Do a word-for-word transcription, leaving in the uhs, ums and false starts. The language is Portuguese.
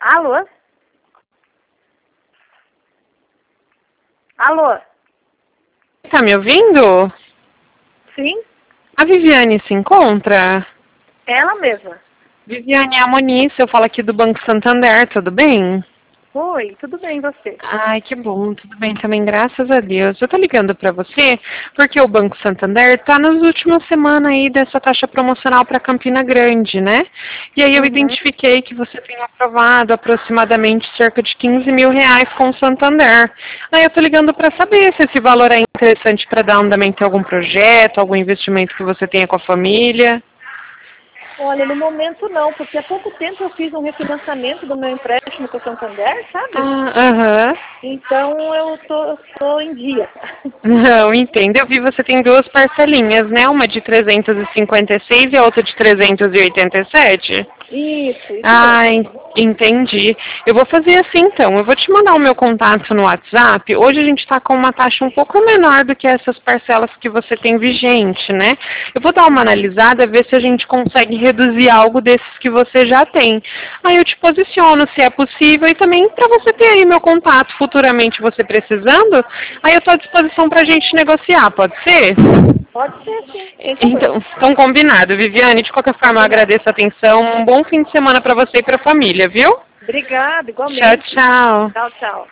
Alô? Alô? Tá me ouvindo? Sim? A Viviane se encontra? Ela mesma. Viviane, é a Monice, eu falo aqui do Banco Santander, tudo bem? Oi, tudo bem e você? Ai, que bom, tudo bem também, graças a Deus. Eu tô ligando pra você porque o Banco Santander tá nas últimas semanas aí dessa taxa promocional para Campina Grande, né? E aí eu Uhum. identifiquei que você tem aprovado aproximadamente cerca de quinze mil reais com o Santander. Aí eu tô ligando para saber se esse valor é interessante para dar andamento em algum projeto, algum investimento que você tenha com a família. Olha, no momento não, porque há pouco tempo eu fiz um refinanciamento do meu empréstimo com o Santander, sabe? Ah, aham. Então eu tô, tô em dia. Não, entendo. Eu vi você tem duas parcelinhas, né? Uma de trezentos e cinquenta e seis e a outra de trezentos e oitenta e sete. Isso, isso Ah, mesmo. en- entendi. Eu vou fazer assim então. Eu vou te mandar o meu contato no WhatsApp. Hoje a gente está com uma taxa um pouco menor do que essas parcelas que você tem vigente, né? Eu vou dar uma Uhum. analisada, ver se a gente consegue reduzir algo desses que você já tem. Aí eu te posiciono se é possível e também para você ter aí meu contato futuramente você precisando. Aí eu estou à disposição para a gente negociar, pode ser? Pode ser sim, sem Então, problema. então combinado. Viviane, de qualquer forma, eu Combinado. agradeço a atenção. Um bom fim de semana para você e para a família, viu? Obrigada, Tchau, igualmente. tchau. Tchau, tchau.